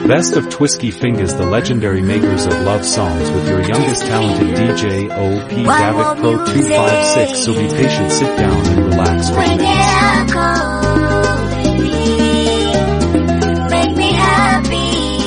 Best of Twisky Fingers, the legendary makers of love songs, with your youngest talented DJ OP Gavik Pro 256. So be patient, sit down and relax for the mix. Make me happy.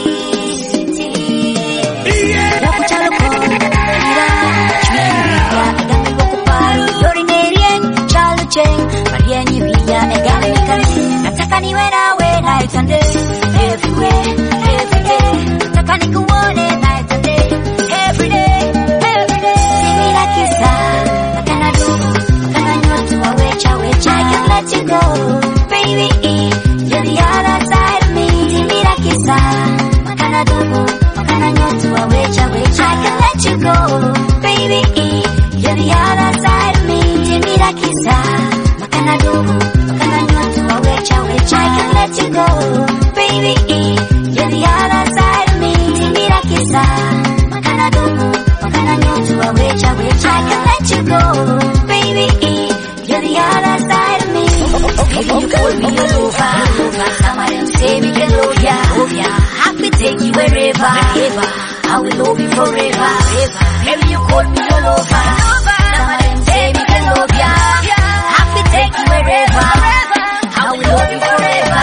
Nataka niwe nawe night and day, everywhere, every day. Nataka nikuone night and day, every day, every day. Give me that kiss, makana dugu, makana nyotu wawecha wecha. I can't let you go, baby, you're the other side of me. Give me that kiss, makana dugu, makana nyotu wawecha wecha. I can't let you go, baby, you're the other side of me. Give me that kiss, makana dugu, makana nyotu wawecha wecha. I can't let you go, baby, you're the other side of me. Give me that kiss, makana dugu, makana nyotu wawecha wecha. I can't let you go, baby, you're the other side of me. Baby, you call me all over. Some of them say we can love ya. Happy take you wherever. I will love you forever. Baby, you call me all over. Some of them say we can love ya. Happy take you wherever. I will love you forever.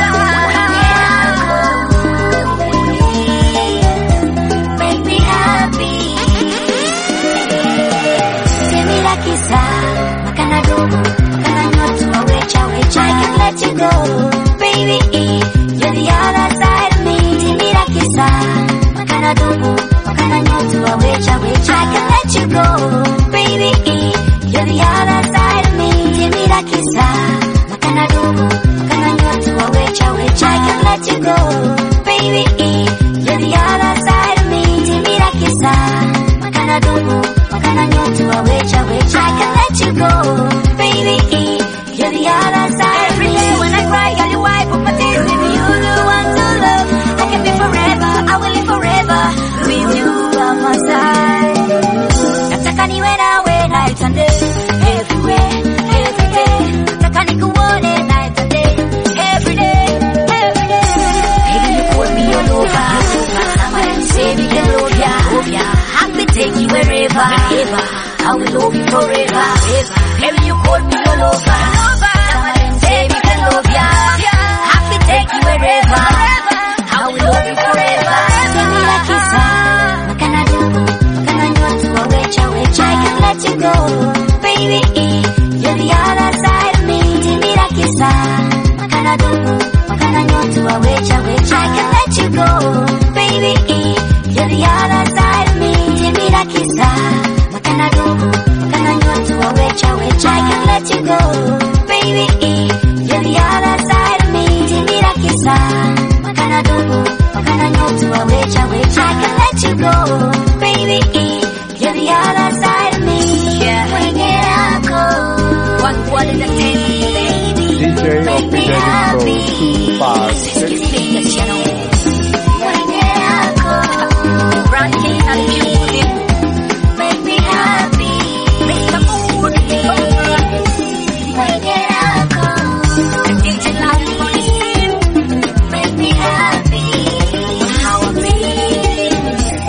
Make me happy. Give me that kiss, makana dugu, makana nyotu wawecha wecha. I can't let you go, baby, you're the other side of me. Give me that kiss, makana dugu, makana nyotu wawecha wecha. I can't let you go, baby, you're the other side of me. Give me that kiss, makana dugu, makana nyotu wawecha wecha. I can't let you go, baby, you're the other side of me. Give me that kiss, makana dugu, makana nyotu wawecha wecha. I can't let you go, baby, you're the other side of me. Every day when I cry, girl, you wipe up my tears. If you're the one to love, I can be forever. I will live forever with you by my side. Nataka niwe nawe night and day, everywhere, every day. Nataka nikuone night and day, every day, every day. Baby, you call me all over. Some of them say we can love ya. Happy take you wherever. I will love you forever. Baby, you call me all over. Some of them say we can love ya. Happy take you wherever. I will love you forever. Give me that kiss, makana dugu, makana nyotu wawecha wecha. I can't let you go, baby, you're the other side of me. Give me that kiss, makana dugu, makana nyotu wawecha wecha. I can't let you go, baby, you're the other side of me. Give me that kiss, makana dugu, makana nyotu wawecha wecha. I can't let you go, baby, you're the other side of me. Give me that kiss, makana dugu, makana nyotu wawecha wecha. I can't let you go, baby, you're the other side of me. Wenge yako, one in the tent, baby. DJ Make me happy. Wenge yako, brand king and beauty. Make me happy. Make the mood wenge yako, DJ life, make me happy. How I feel.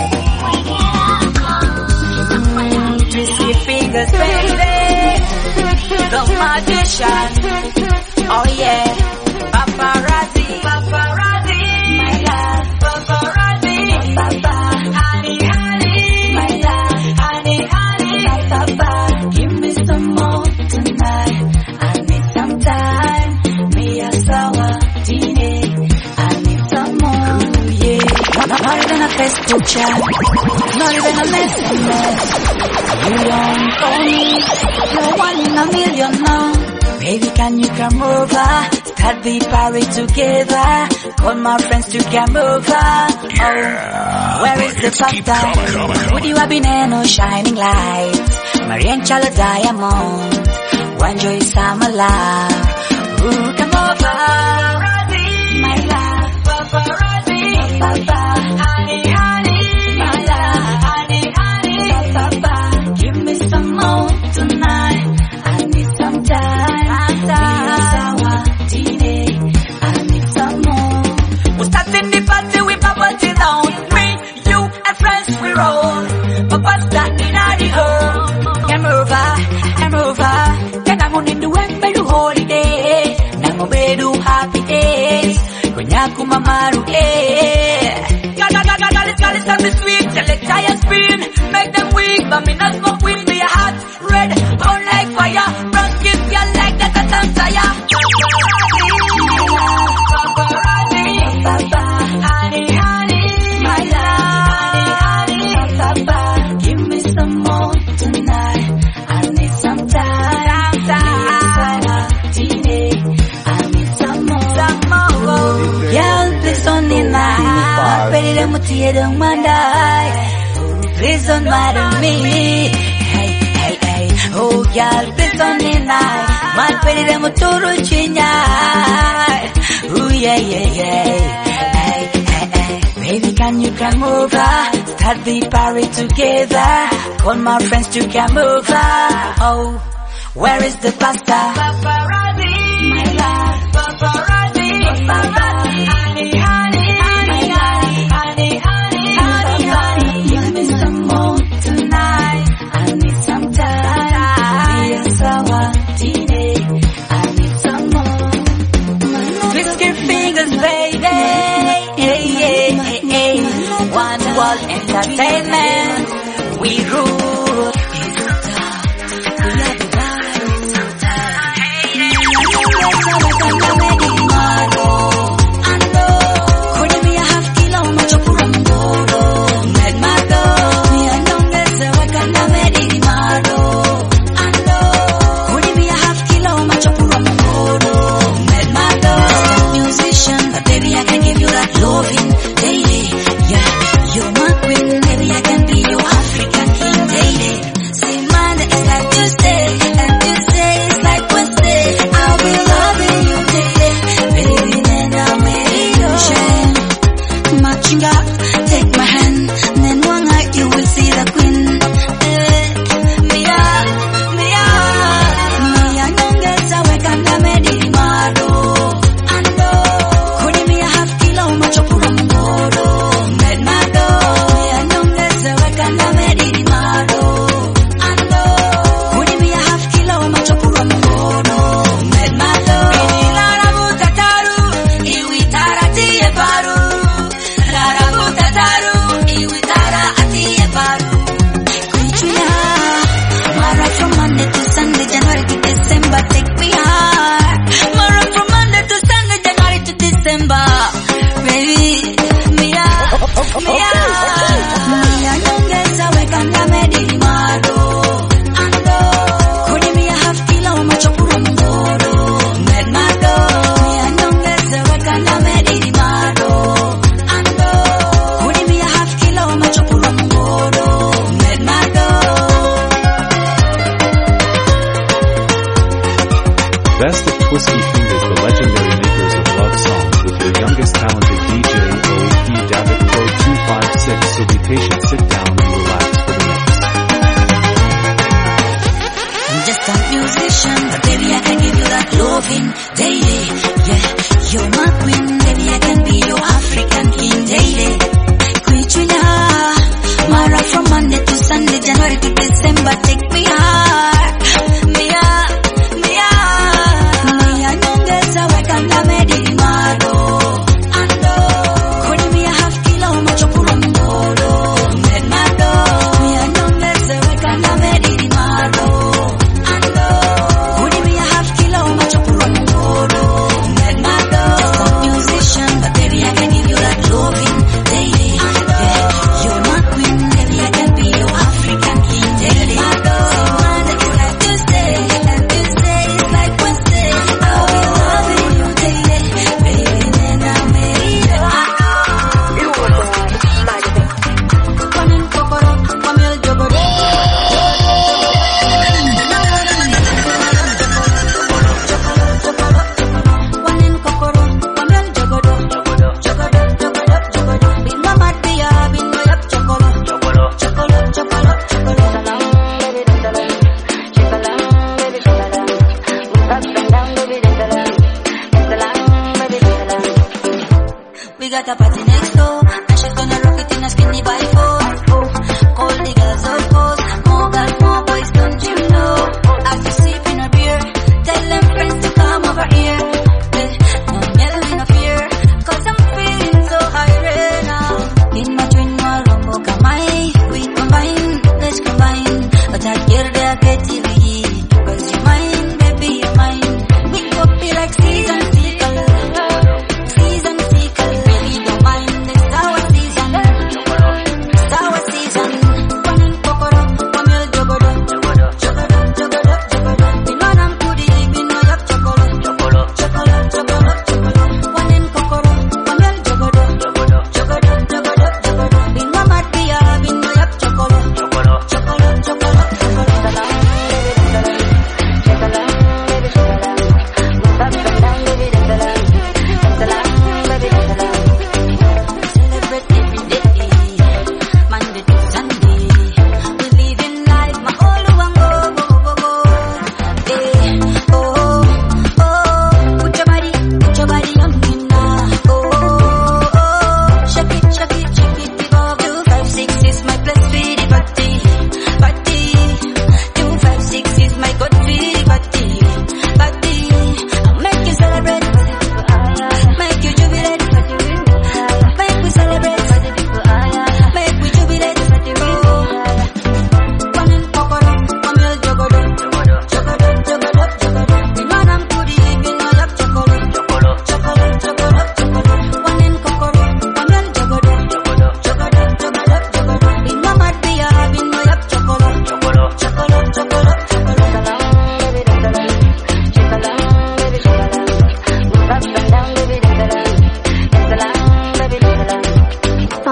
Wenge yako, Twisty Fingers, baby, the magician. Oh yeah, paparazzi, paparazzi, my love, paparazzi, papa, honey, honey, my love, honey, honey, my papa. Give me some more tonight. I need some time. Me a sour teenage. I need some more, yeah. Not even a Facebook chat, not even a message. You don't call me, you're one in a million now. Baby, can you come over? Start the party together. Call my friends to come over. Oh, where is the pasta? Would you have been no shining lights? Marian Chala Diamond. One joy summer love. Ooh, come over. My love, paparazzi, papa, honey, honey, my love, honey, honey, papa. Give me some more tonight. I need some time. Sour teenage. I need some more. We're starting the party with Girl, it's me sweet, till it tire spin. Make them weak, but me not smoke weed. Me a hot, red, burn like fire. Run, kiss you like that, cause I'm tired. Paparazzi, papa, honey, honey, my love, honey, papa, give me some more tonight. I need some time. I need some more. Girl, please don't deny. Ready to move to you, don't mandai. Please don't matter me. Hey, hey, hey. Oh, girl, please don't deny. Man, ready to move to Ruchinya. Oh, yeah, yeah, yeah. Hey, hey, hey. Baby, can you come over? Start the party together. Call my friends to come over. Oh, where is the pasta? Paparazzi, my love. Paparazzi, paparazzi, honey, honey. Give me some more tonight. I need some time. Yes, I need some more. Twist your fingers, baby. Hey, hey, hey, hey. One World Entertainment. We rule. We are the loving, hey, yeah, you're my queen, maybe I can be your African king, hey.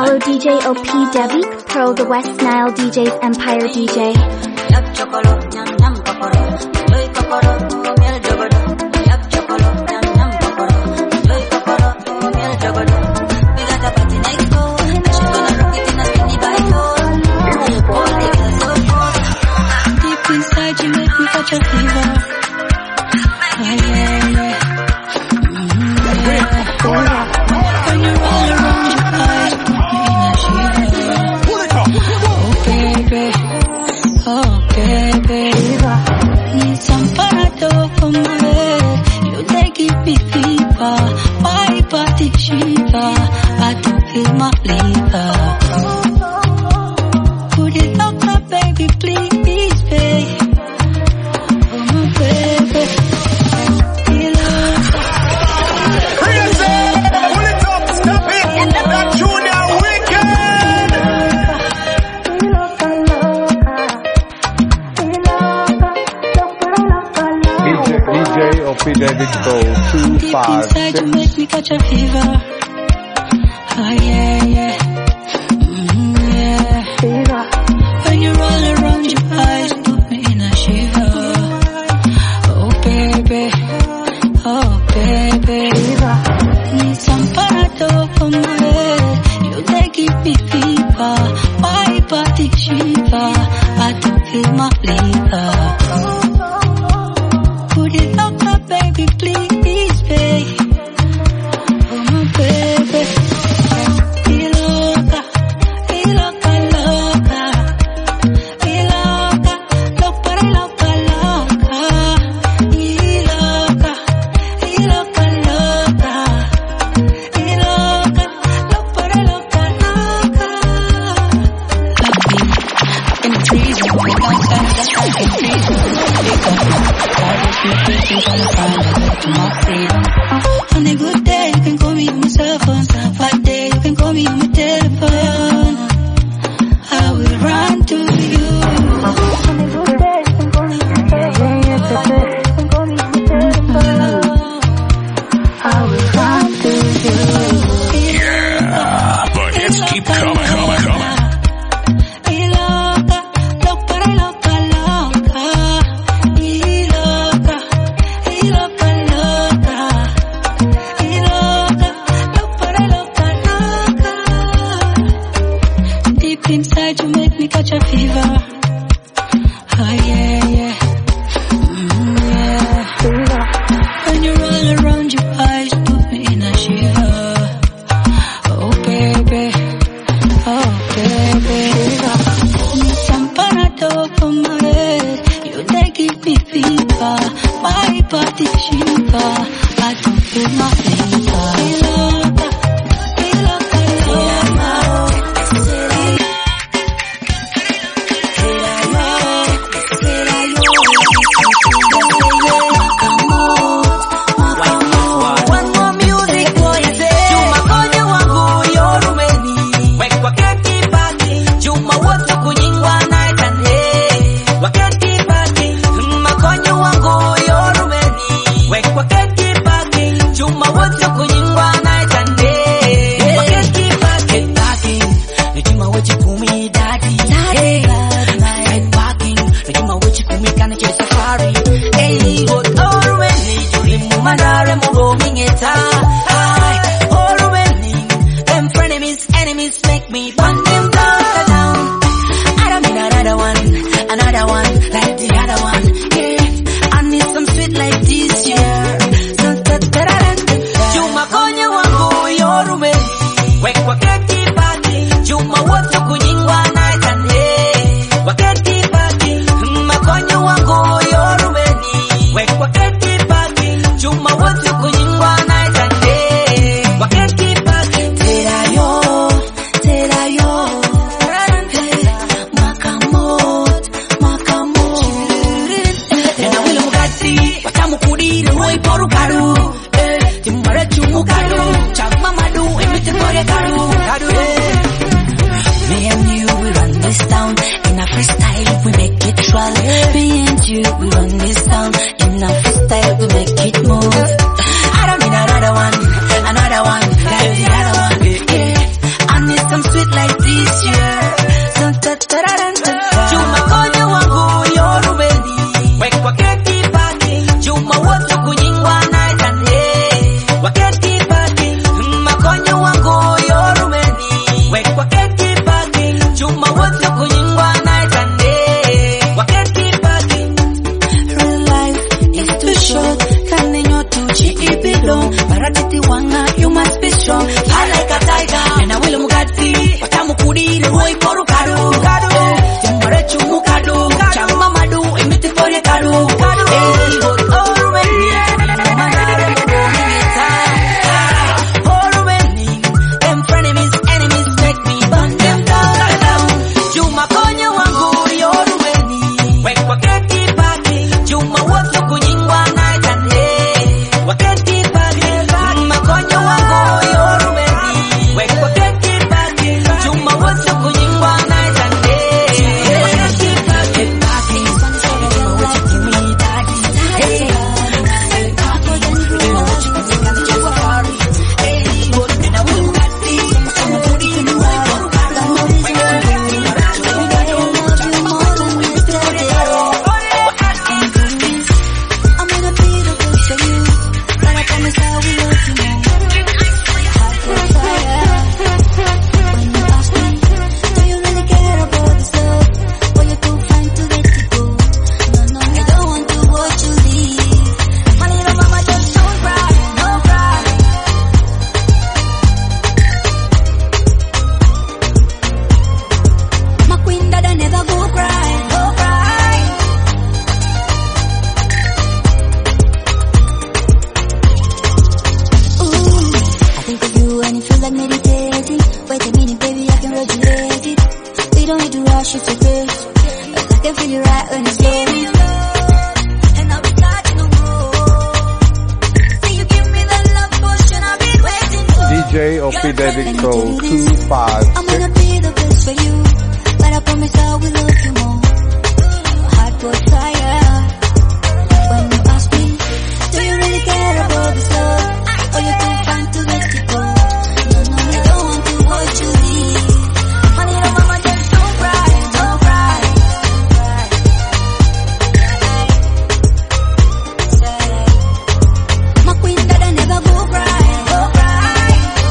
Follow DJ OP Devik, Pearl the West Nile DJ's Empire DJ. Yap chokolo, nyam nyam kokoro, loy kokoro, miel jogodo. Yap chokolo, nyam nyam kokoro, loy kokoro, miel jogodo. We got a party next door, and she gonna rock it in a spinny bike. All the girls so cool. Deep inside you make me catch a fever. Oh yeah, yeah. When you roll around your eyes, put me in a shiver. Oh baby, need some Panadol for my head. You they give me fever. Why body shiver? I don't feel my liver. Put it up, my baby, please, babe. Oh my baby, DJ OP Devik Pro deep inside you make me catch a fever. Oh yeah, yeah. Yeah. When you roll around your eyes, put me in a shiver. Oh baby, need some Panadol for my head. You they give me fever. Why body shiver? I don't feel my liver. Put it up, my baby, please, babe. Oh my baby, loca, loca, loca, loca, loca, loca, loca, loca, loca, loca. I've been freezing, I can't stand that I can freeze. On a good day, you can call me on my cell phone. Bad day, you can call me on my telephone. I will run to you. On a good day, you can call me on my telephone. Bad day, you can call me on my telephone. I will run to you. Yeah, but hits keep coming. Inside you make me catch a fever. Oh yeah, yeah. Yeah. When you roll around your eyes, put me in a shiver. Oh baby, need some Panadol for my head. You they give me fever. My body shiver. I don't feel my liver. Some sweet You don't need to rush, it's okay. Cause I can feel you right when it's going. And I'll be touching no more. So you give me the love potion I've been waiting for. DJ OP David Pro 256. I'm gonna be the best for you, but I promise I will love you more. My heart was fire when you asked me, do you really care about this love? Or you too fine to let it go? No, no, I don't want to watch you leave. My little mama, just don't cry, don't cry. My queen that I never go cry, go cry.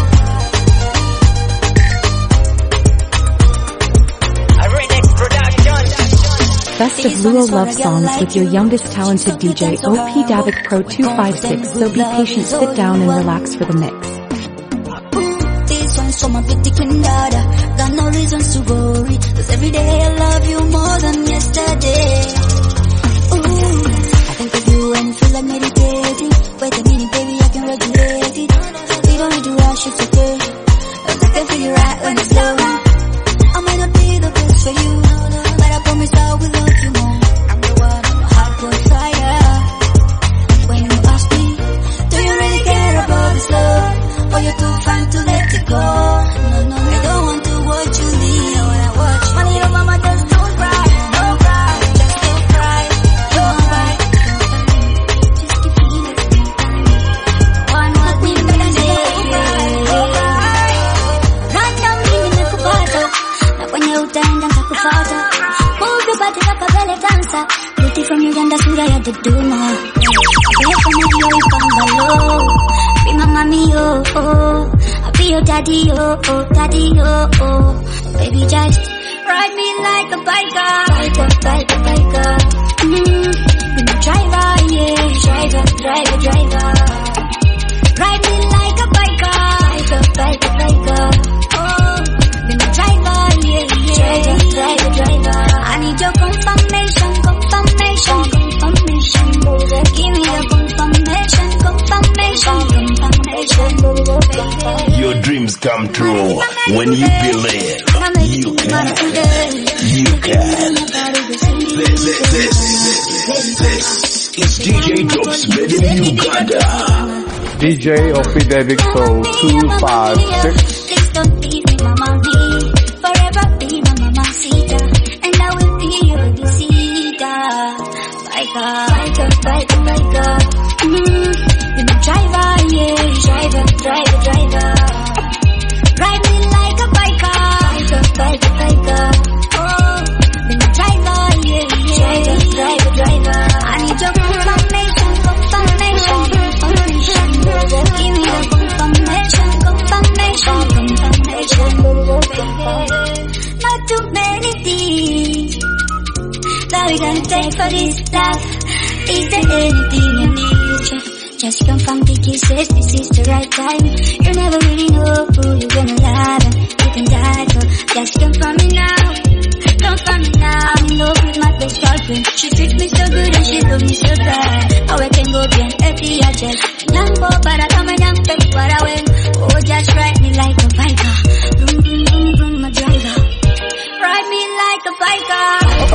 Best of Luo love songs with your youngest talented DJ OP Davik Pro 256. So be patient, sit down and relax for the mix. This one's for my pretty queen daughter. Got no reasons to worry, cause every day I love you more than yesterday. Ooh, I think of you and feel like meditating. Wait a minute baby, I can regulate it. You don't need to rush, it's okay. Cause I can feel you right when it's blowing. I might not be the best for you, but I promise I will love you more. I'm the one, my heart will fire when you ask me, do you really care about this love? Or you're too fine to let it go? No, no, I don't want to watch you leave. My little mama, just don't cry, don't cry, just don't cry, don't cry. Just keep feeling it. One more thing that I say, don't cry. Random mimi nakupata, na kwenye utaenda nitakupata. Move your body like a belly dancer. Beauty from Uganda, sura ya Dodoma. Pesa najua ipangalo. Be mama mio, oh. I'll be your daddy, oh, oh, daddy, oh, oh. Baby, just ride me like a biker, biker, biker, biker. Be my driver, yeah, driver, driver, driver. Ride me like a biker, biker, biker, biker. Oh, be my driver, yeah, yeah, driver, driver. I need your confirmation, confirmation, confirmation. Give me your confirmation, confirmation, confirmation. Your dreams come true when you believe. You can. You can. This is DJ Drops made in Uganda. DJ OP David Pro 256. Please don't leave me, mama, me. Forever be my mamacita, and I will be your visita. Biker, biker, biker, biker. Be my driver, yeah, driver, driver, driver. Ride me like a biker, biker, biker, biker. Oh, be my driver, yeah, yeah, driver, driver. I need your confirmation, confirmation, confirmation. Give me your confirmation, confirmation, confirmation. Not too many things that we can take for this life. Is there anything you need? Just confirm the kisses, this is the right time. You never really know who you're gonna love and you can die for. Just confirm me now, confirm me now. I'm in love with my best girlfriend. She treats me so good and she loves me so bad. How I can go bien happy, I just nyambo para kama nyampe para wen. Oh, just ride me like a biker. Vroom, vroom, vroom, vroom, my driver. Ride me like a biker.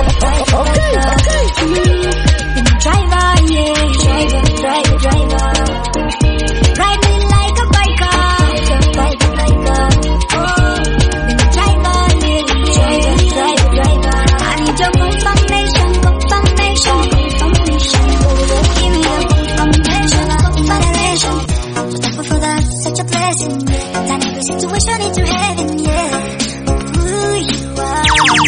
Be my driver, yeah, driver, driver, driver. Ride me like a biker, biker, biker. Oh, be my driver, yeah, driver, driver, driver. I need your confirmation, confirmation, confirmation. Give me your confirmation, confirmation. So thankful for that, such a blessing. Turn every situation into heaven, yeah. Who you are,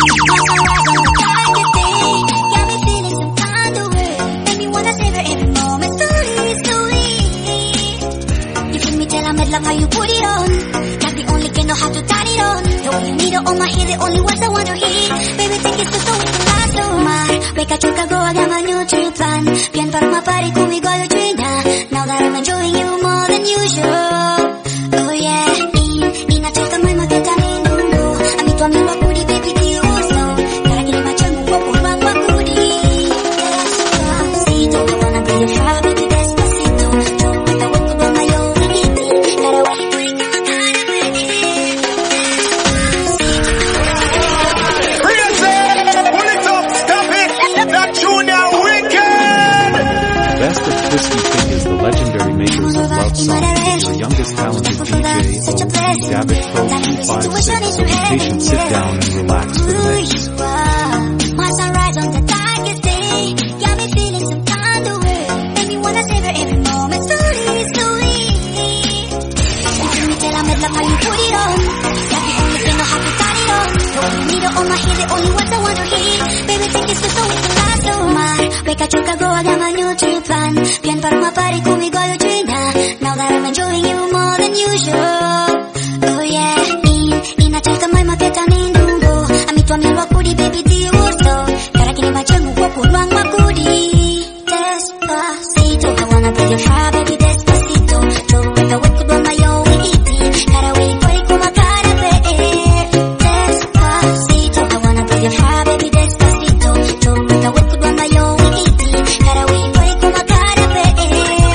got me feeling some kind of way. Make me wanna savor every moment slowly, slowly. You feel me till I mad love how you put it on. Like the only can know how to turn it on. The way you need it on my head, the only words I want to hear. Baby, take it so we can last so much. Wake up, choke, go, I got my new trip plan. Bien para my party, cool, we got your drink now. Now that I'm enjoying you more than usual. Oh yeah, Ina cheka my maketa minundo. Ami tu amigo kuri baby tiuso. Kara kini machangu wopo wangwa kuri. Despacito, I wanna be your fire baby despacito. Chupeta wako kwa mayo nigiti. Kara waki kuri kama kara baby. songs with your youngest talented DJ, OP David Pro 256. So be patient, sit down and relax for the mix. My sunrise on the darkest day got me feeling some kind of way. Make me wanna savor every moment slowly, slowly. Till I made love how you put it on. Like the only thing I have to turn it on. Don't need it on my head, the only words I want to hear. Baby, think it's just so we can last so much. Wake up, choke, go, I got my new trip plan. Pian para my party, cool, we go to China. Now that I'm enjoying you more than usual. Oh yeah, in a check my market, I'm in Dumbo. I'm in Tommy Rockwoody, baby, do you also? Gotta get in my jungle, walk with Wang Makudi. Despacito, I wanna be your fire, baby, despacito. Don't wait, I wait, on my own, we eat it. Gotta wait for it, come on, gotta pay. Despacito, I wanna be your fire, baby, despacito. Don't wait, I wait, on my own, we eat it. Gotta wait for it, come on, gotta pay.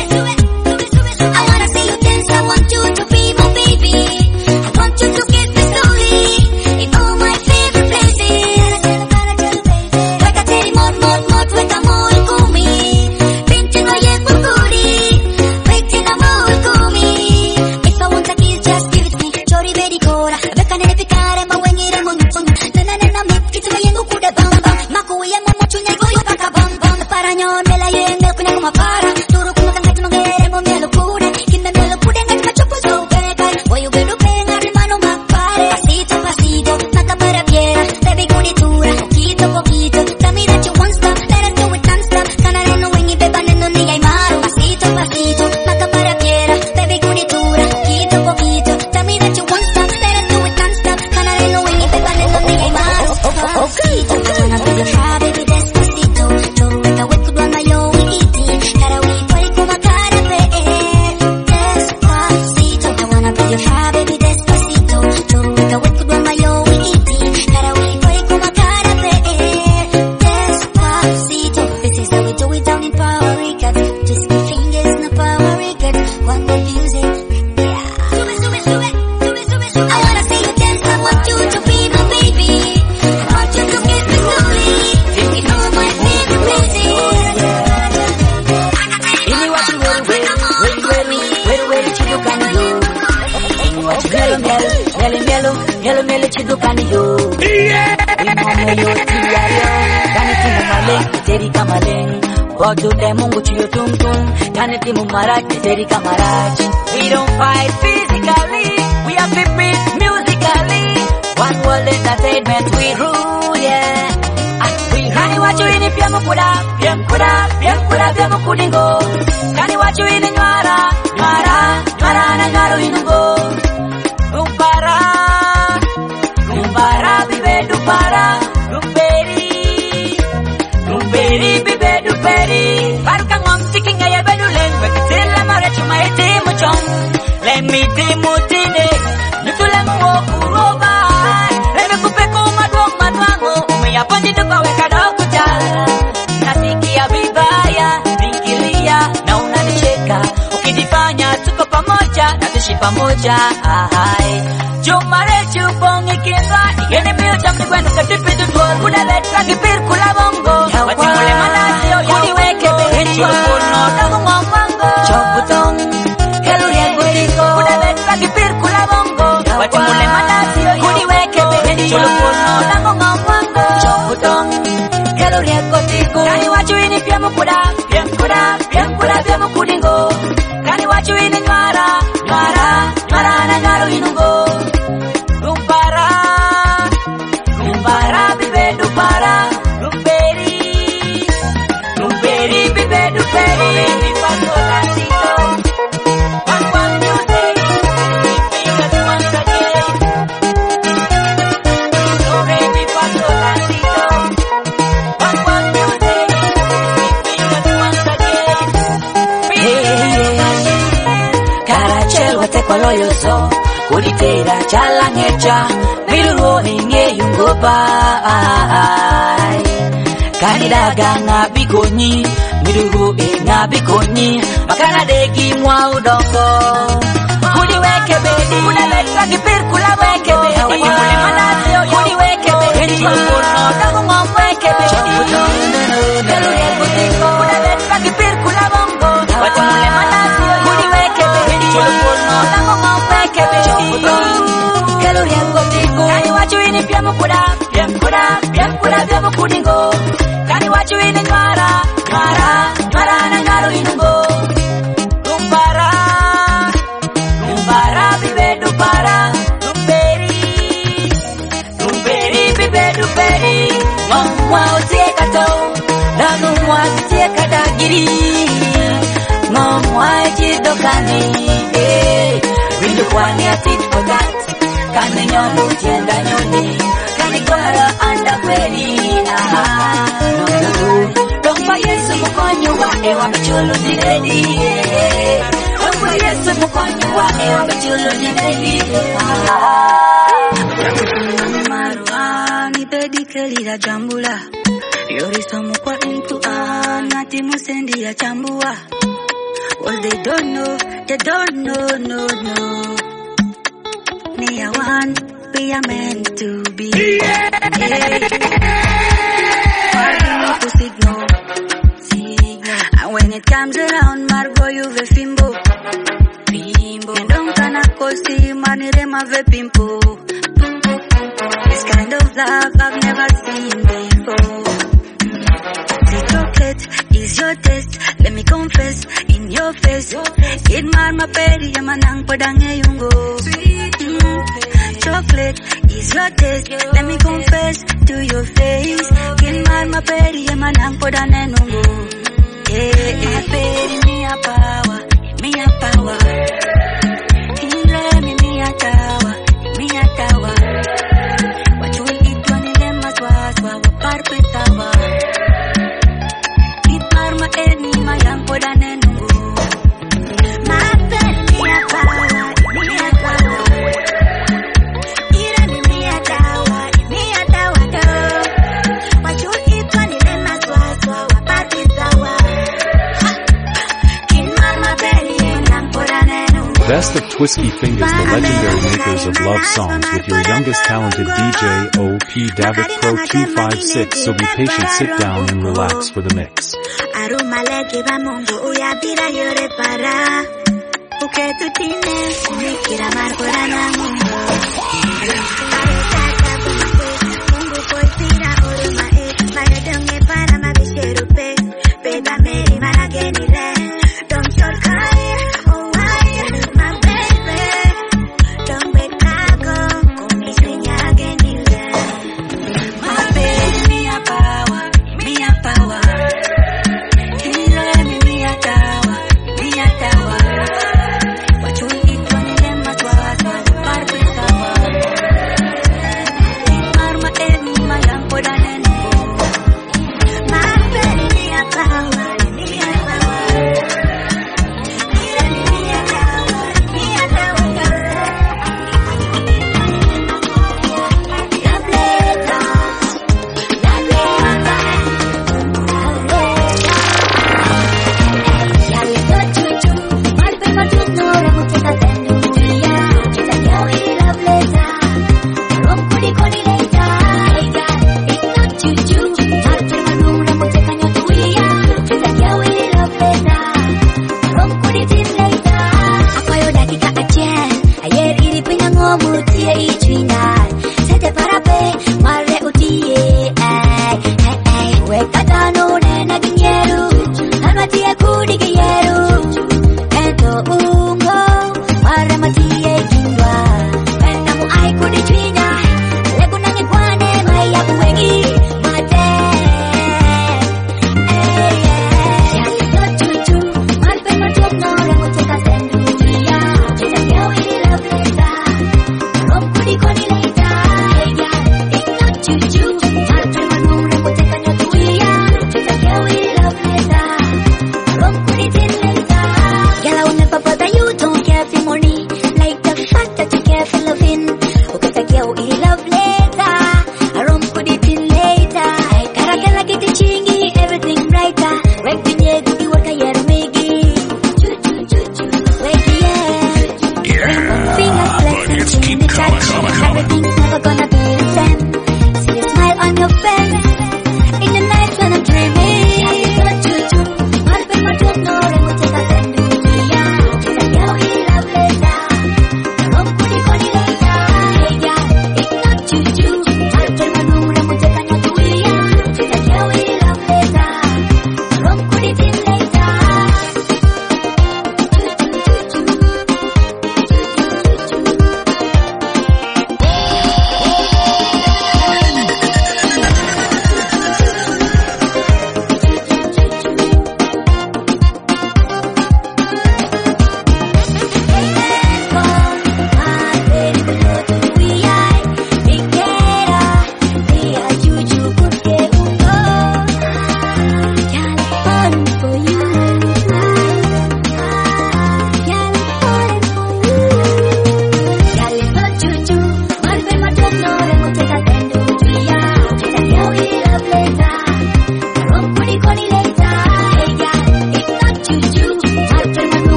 I wanna see you dance, I want you to be my baby. I want you to kiss me slowly in all my favorite places. Weka teri mot mot mot, weka moi kumi. Binti no ye pukuri, weka na moi kumi. If I want a kiss, just give it to me. Chori bedi kora, weka nene pikare ma wengi remo nyutsong. Nena nena mit, kitu ma yengu kuda bam bam. Makuya mo mochunya goyo paka bam bam. Para nyon mela yenge kuna kuma para. Turu kuma kangati mangere mo mielo kude. Kimbe mielo kude ngati machopo so beka. Voglio vero pena rimano mappare. Pasito pasito, naka para piera. Baby cunitura, poquito poquito. Tell me that you won't stop, let us do it non-stop. Canare no wengi beba neno ni ay maru. Pasito pasito, naka para piera. Baby cunitura, poquito poquito. Tell me that you won't stop, let us do it non-stop. Canare no wengi beba neno ni ay maru. Pasito, I wanna be your fire, baby, despacito. Don't wake up, wake up on my own, we eat it. Gotta wait for it, come on, gotta pay. Despacito, I wanna be your fire, baby, despacito. Don't wake up, wake up on my own, we eat it. Gotta wait for it, come on, gotta pay. Despacito, this is how we do it down in Puerto Rico. Just my fingers in the Puerto Rico. One more music, yeah. I wanna see you dance, I want you to be my baby. I want you to kiss me slowly in all my favorite places. Ini watu weru chidukani yo. Ini watu melo chidukani yo. Imome yo tiyayo, kani timu maleng, teri kamaleng. Bodo de mungu chiyo tum tum, kani timu maraj, teri kamaraj. We don't fight physically, we are fit musically. One world entertainment, we rule, yeah. Kani wachu ini pia mkuda mkudingo. Kani wachu ini nyara na nyaru inungo. Rumpara bibe dupara, rumperi bibe duperi. Parka ngom tiking ya beduleng, wekitila mare chuma iti muchong. Lemi timu tine, nutuleng wo uroba. Lemi kupeko madwango, umeyaponji dupa weka dokuta. Nasikia vibaya, nikilia na unanicheka. Ukijifanya tuko pamoja, na tushi pamoja. Jumare chupong ikinza, igene miyo chamni kwenu katipi tutuwa. Kuna letra kipir kula bongo. Wati mule manasio, kuni weke behenchi. Kuno dago ngomwango. Choputong, keluri ya kutiko. Kuna letra kipir kula bongo. Wati mule manasio, kuni weke behenchi. Kuno dago ngomwango. Choputong, keluri ya kutiko. Kani wachu ini pia mkuda mkudingo. Kani wachu ini nyara na nyaru inungo. Rumpara bibe dupara, rumperi bibe duperi. Baby Patolacito, one music, repeat us once again. So baby Patolacito, one music, repeat us once again. Carachel wate kwa loyo so, kulitera chala ngecha. Miruo inge yungoba. Kanidaga ngabikonyi, miruo inga bikonyi. Makana degi mwa udongo. Kuni weke bedi, kuna letra kipir kula weke bedi. Wati mule manasio, kuni weke bedi. Kuno dago ngom weke bedi. Keluri ya kutiko, kuna letra kipir kula bongo. Wati mule manasio, kuni weke bedi. Kudingo, Kani watch you in the Mara, and Naru Ingo. Dumbara, Bibe Dupara, Dumberi, Bibe Duperi, Mwa, take a toe, Danu, take a dagiri, Mwa, Jidokani, we do one year teach for that, Kani Yomu, Jenda Yoni. Anda kweli Romba Yesu mkonyo wa ewa mchulu jinedi Romba Yesu mkonyo wa ewa mchulu jinedi Marua nipedi keli la jambula Yorisomu kwa mtu nati musendi ya chambua Well they don't know no Me a one we are meant to be. Signal. And when it comes around, Margo, you ve fimbo. And don't gonna kosi manirema ve pimpo. This kind of love I've never seen before. The chocolate is your taste. Let me confess in your face. It marma peri yamanang padange yungo. Chocolate is your taste. Let me confess to your face. Kin marma peri yamanang padange yungo. Yeah, peri me a power. Kinle me a tower. What you eat when you let my swaswa parpetawa. It marma eni mayang padange yungo. Best of Twisky Fingers, the legendary makers of love songs with your youngest talented DJ OP Davik Pro 256, so be patient, sit down and relax for the mix.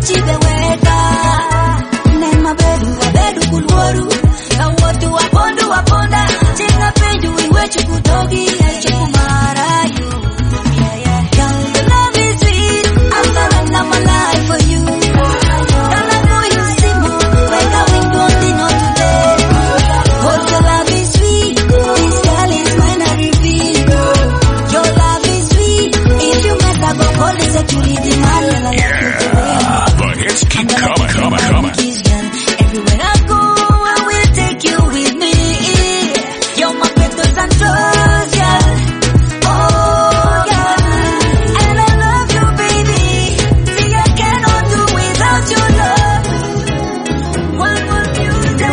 chibe weka. Nema bedu kulworu. Kawotu waponda. Chinga pendu iwe chukudogi. Chukumara you. Girl, your love is sweet. I'm surrender my life for you. Girl, I know you see me. Like a wing don't know today. Oh, your love is sweet. This girl is mine, I reveal. Your love is sweet. If you mess up, go call the security man. The hits keep coming. Everywhere I go, I will take you with me. You're my petals and toes, yeah. Oh, yeah. And I love you, baby. See, I cannot do without your love. What would you do?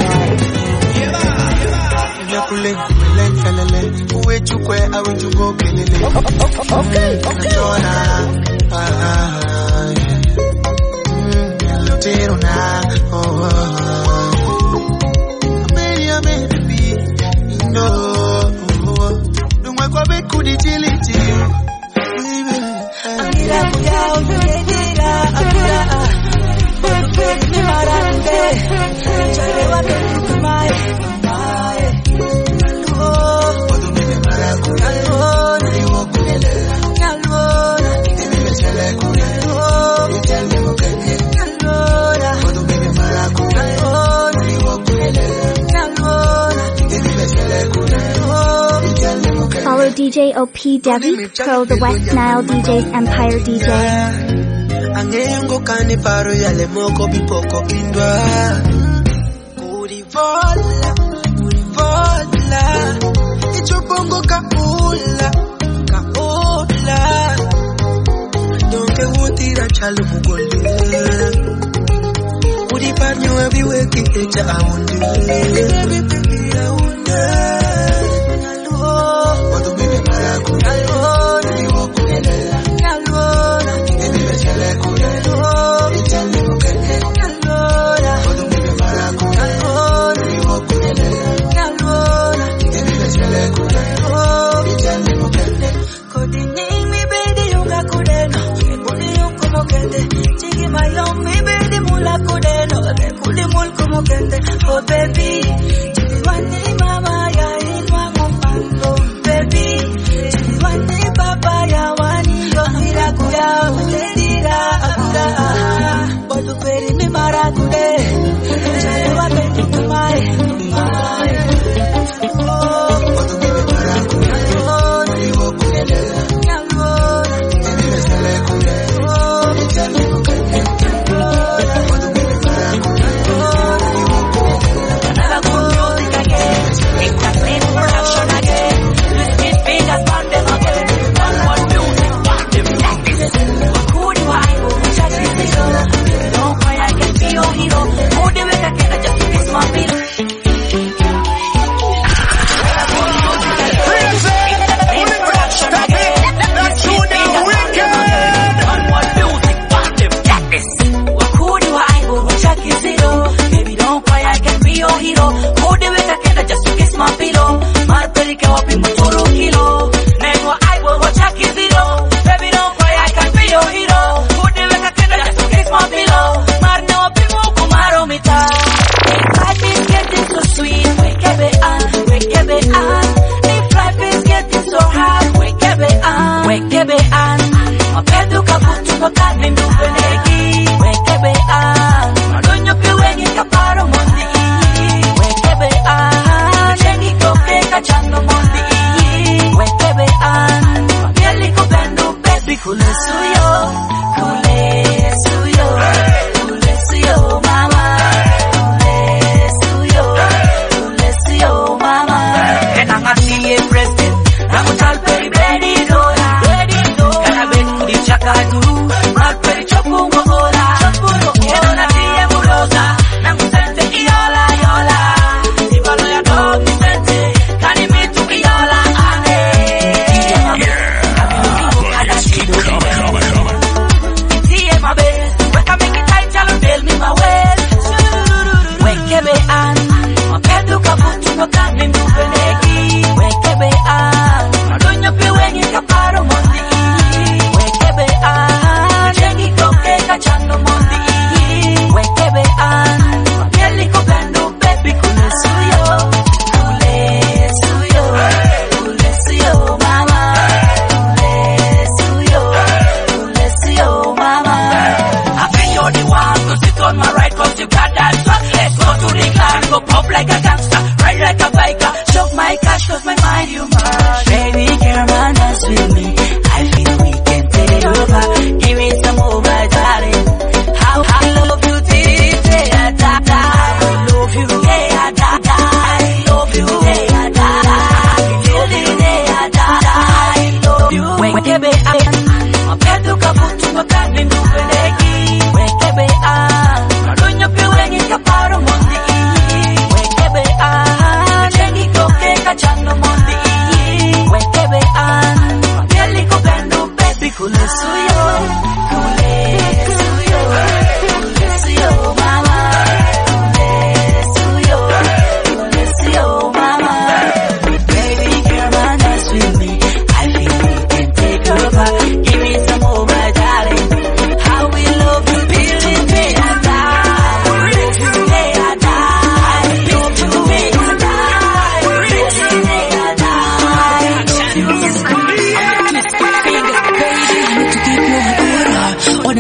Follow DJ OP David Pro, the West Nile DJs Empire DJ. Angengo kani paro yale moko bipoko kindwa. Kurivola. Ichobongo kaola. Donke hutira chalo mugole. Uri parnyo everywhere kiheja aunde. Baby aunde. Oh baby, mama, yeah.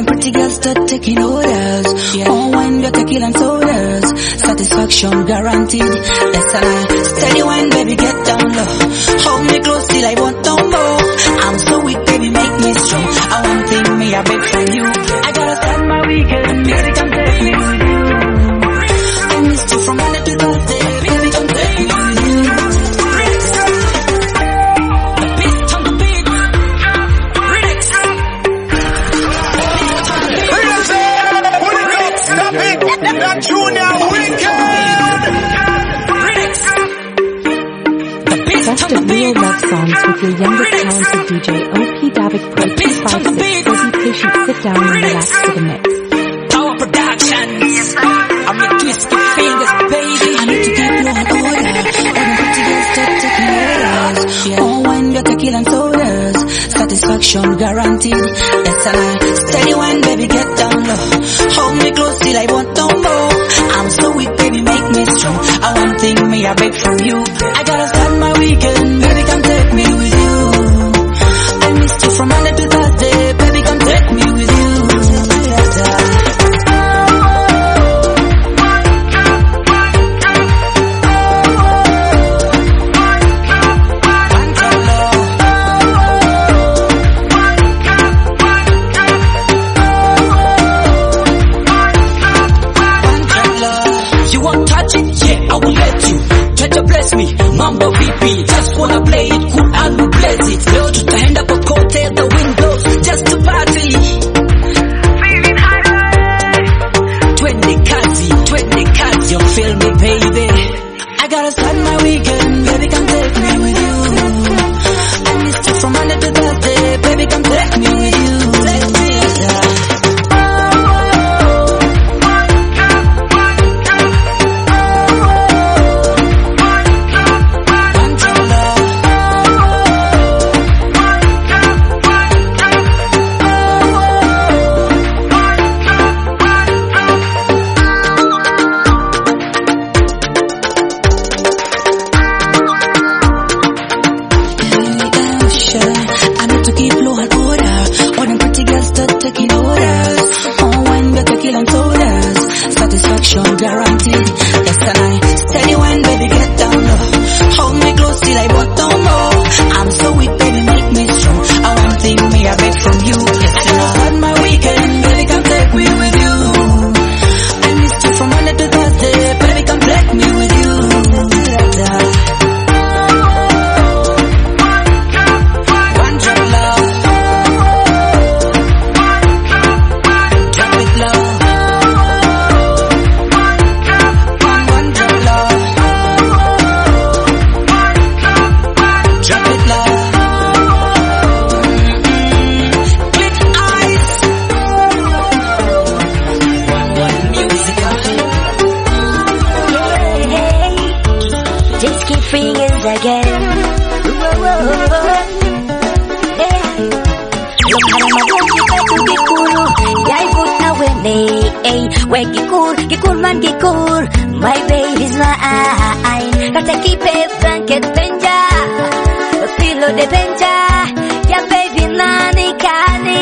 them pretty girls start taking orders. Oh, when we're tequila and sodas, satisfaction guaranteed. Yes, I steady wine, baby, get down low. Hold me close till I want no more. I'm so weak, baby, make me strong. I want thing me, I beg from you. I gotta start my weekend, baby, come take me with you. I missed you from Monday to Thursday, baby, come take me with you. The beast on the beat, Ridix. Stop it! That Junior Best of real love songs with your youngest talented DJ OP Davik Pro 256. So be patient, sit down and relax for the mix. Power Productions. I'm your twisted fingers, baby. I need to keep you on order. All the pretty girls start taking orders. Oh, when we're tequila and sodas, satisfaction guaranteed. Yes, I steady wine, baby, get down low. Hold me close till I want no more. I'm so weak, baby, make me strong. I want thing me, I beg from you. I gotta start my weekend, baby, come take me with you. I missed you from Monday to Thursday, baby, come take me with you. Bless me, Mambo VP, just wanna play it cool and we blaze it. Leo tutaenda kokote, the wind blows, just to party. Feeling high. Twende kazi, you feel me, baby. I gotta start my weekend, baby, come take me with you. I missed you from Monday to Thursday, baby, come take me with you. Take me, guaranteed. Yes, and I steady when baby get down low. Hold me close till I want no more. I'm so weak, baby, make me strong. I want thing me, I beg from you. Yes, and I start my weekend, baby, come take me with you. I missed you from Monday to Thursday, baby, come take me with you. One drop love, drop it low. Again. Gikur man gikur, my baby's mine. Kata kipe blanket penja, pillow de penja, ya baby nani kani.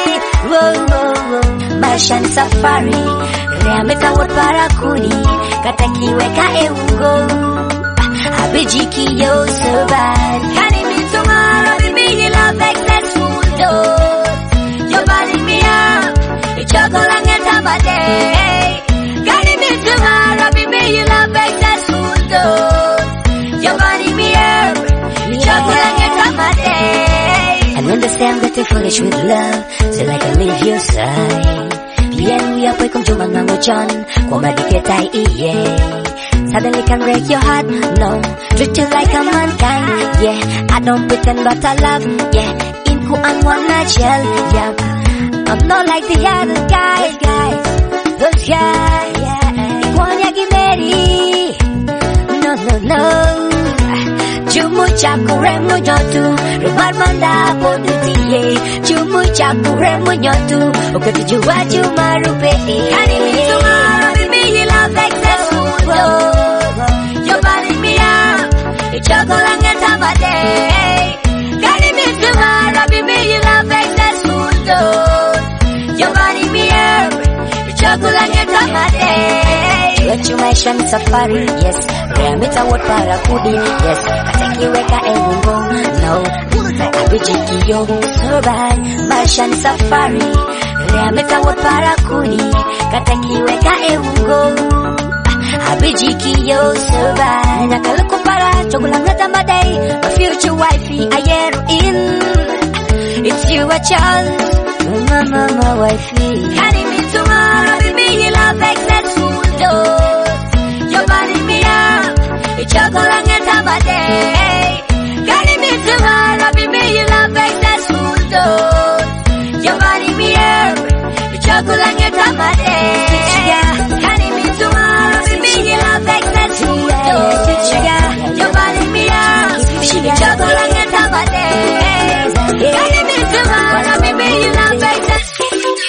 Marshan safari, reameta wot parakuni, kata kiweka eungo. Abijiki yo so bad. Can it be tomorrow? Baby, you love excessful dose. You're burning me up. You juggle and get up a day. Can it be tomorrow? Baby, you love excessful dose. You're burning me up. You juggle and get up a day. And when they say I'm getting foolish with love, so like I leave your side. Bien, we are quick, come to Mango John. Come at the suddenly can break your heart, no. Treat you like a mankind, yeah. I don't pretend but I love, yeah. Inku and one nutshell, yeah. I'm not like the other guys. Those guys, yeah. Iguana Gimeri, no. Chumu chakure munyotu, rumar manda podutie. Chumu chakure munyotu, okatijua chuma rupe. Honey, tomorrow, baby, you love excessful love. You're burning me up. You juggle and get up a day. Can it be tomorrow, baby, you love excessful love. You're burning body me up. Chakula ngeta mate. Wetu maisha ni safari, yes. Reamita what para kudi, yes. Katekiweka eungo, no. Abijikio, survive. Maisha ni safari. Reamita what para kudi. Katekiweka eungo. Abijikio, survive. Nakaluko para, chakula ngeta mate. My future wifey, ayeru in. It's you a chance. Mama wifey. Carry me tomorrow, baby, you love excess food. Your body me up, it's your golden get up a day. Carry me tomorrow, baby, you love excess food. Your body me up, it's your golden get up a day. Carry me tomorrow, baby, you love excess food. Your body me up, it's your golden get up a day. Carry me tomorrow, baby, you love excess food.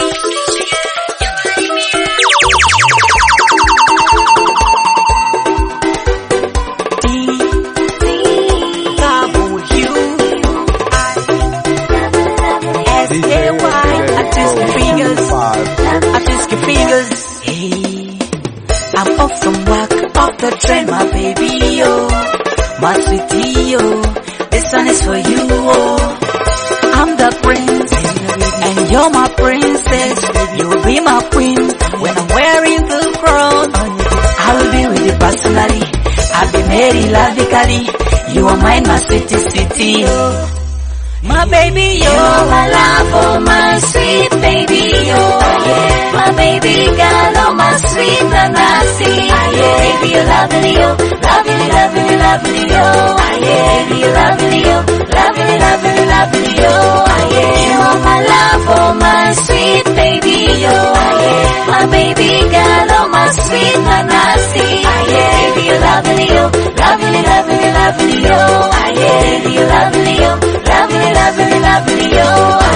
I'm off from work, off the train, my baby, yo. My sweetie, yo. This one is for you, oh. I'm the prince, and you're my princess. You'll be my queen when I'm wearing the crown. I will be with you personally. I'll be married lovingly. You are mine, my sweetie, sweetie, yo. My baby, yo. My love, oh my sweet baby, yo. My baby girl, oh my sweet nanasi. Baby, you lovely, yo. Lovely, lovely, lovely, yo. Baby, you lovely, yo. Lovely, lovely, lovely, yo. You are my love, oh my sweet baby, yo. My baby girl, oh my sweet nanasi. Baby, you lovely, yo. Lovely, lovely, lovely, yo. Baby, you lovely, yo. Lovely, lovely, lovely, yo.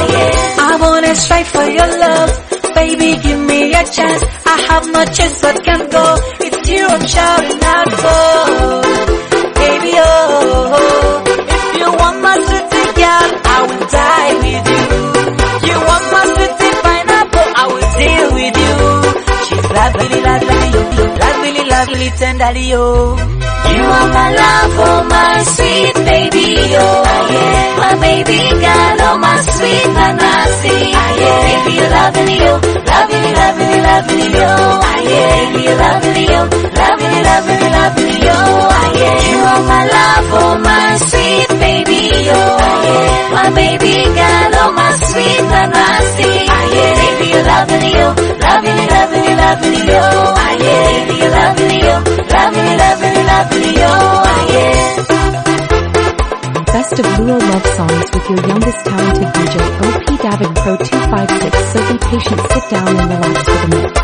I wanna strive for your love. Baby, give me a chance. I have no choice but can go. It's you I'm shouting out for. Baby, oh, if you want my sweetie girl, I will die with you. You want my sweetie pineapple, I will deal with you. She's lovely, lovely, lovely, lovely, tenderly, oh. You are my love, oh my sweet baby, oh. My baby girl, oh my sweet nanasi. Baby, you lovely, oh. Lovely, lovely, lovely, oh. Baby, you lovely, oh. Lovely, lovely, lovely, oh. You are my love, oh my sweet baby, oh. My baby girl, oh my sweet nanasi. Baby, you lovely, oh. Lovely, lovely, lovely, oh. Baby, you lovely, oh. Lovely, lovely, lovely, oh. Best of Luo love songs with your youngest talented DJ OP David Pro 256. So be patient, sit down and relax for the mix.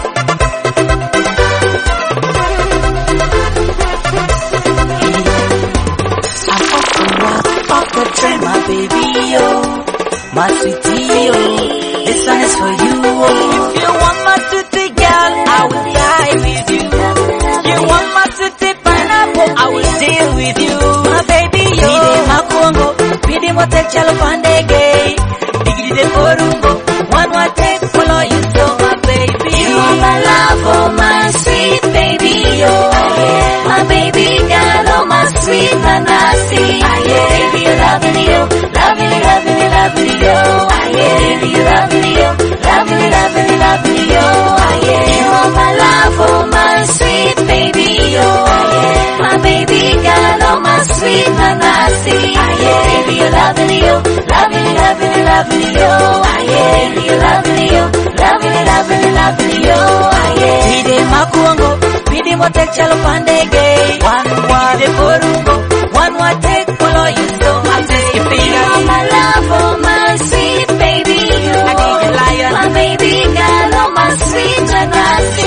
I'm off from work, off the train, my baby, yo. My sweetie, yo. This one is for you, oh. If you want my sweetie girl, I will die with you. You want my sweetie pineapple, I will deal with you. My baby, yo. Pide makongo, pide motek chalo pandege. Digidi de porungo, one more take, follow you, so my baby. You are my love, oh my sweet baby, yo. My baby girl, oh my sweet nanasi. Baby, you lovely, yo. Lovely, lovely, lovely, yo. Baby, you lovely, yo. Lovely, lovely, lovely, yo. You are my love, oh my sweet baby, yo. My baby girl, oh my sweet nanasi. Baby, you lovely, yo. Lovely, lovely, lovely, yo. Baby, you lovely, yo. Lovely, lovely, lovely, yo. Pide makongo, pide motek chalo pandege. One de porungo, one more take, follow you, so I take your finger. You are my love, oh my sweet baby, yo. My baby girl, oh my sweet nanasi.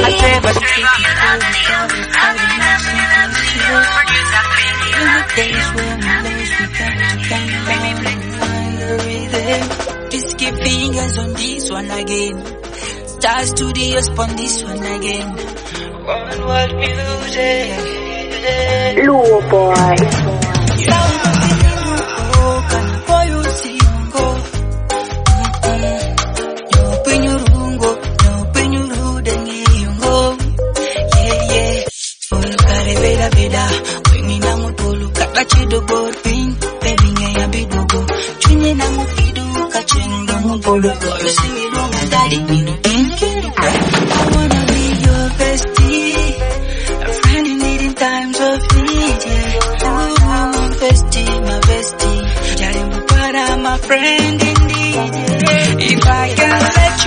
Whiskey fingers on this one again. Star Studios on this one again. One world music. Luo boy.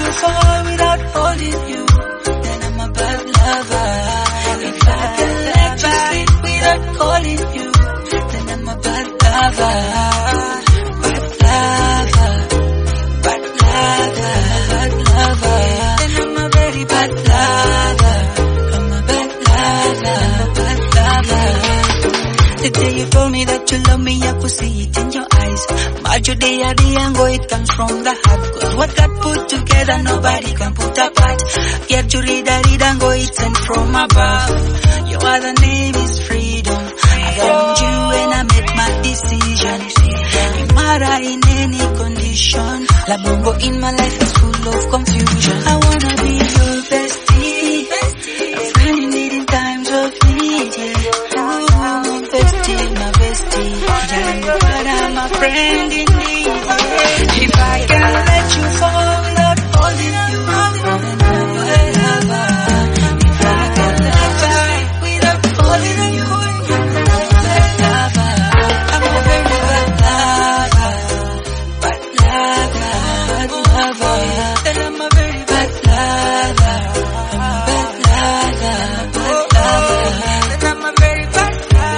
you fall without holding you, then I'm a bad lover. If I can let you sleep without calling you, then I'm a bad lover. Bad lover. Bad lover. Bad lover. Then I'm a very bad lover. I'm a bad lover. Bad lover. The day you told me that you love me, I could see it in your eyes. Majo day a day and go, it comes from the heart. Cause what God put together, nobody can put apart. Yet you read and go, it's sent from above. Your other name is freedom. I found you when I made my decision. Imara in any condition. La bongo in my life is full of confusion. I wanna be your bestie, a friend you need in times of need, yeah. Bestie, my bestie, but I'm a friend in need, yeah. If I can let you fall without holding you, then I'm a lover. If I can let you sleep without holding you, then I'm a lover. I'm a very bad lover. Bad lover. Bad lover. Then I'm a very bad lover. I'm a bad lover. Bad lover. Then I'm a very bad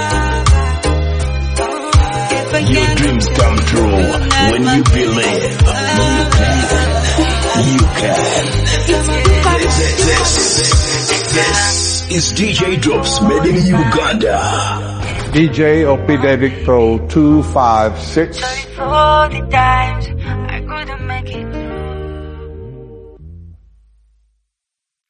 lover. Your dreams come true when you believe. You can. This is DJ Drops made in Uganda. DJ OP David Pro 256. Sorry for the times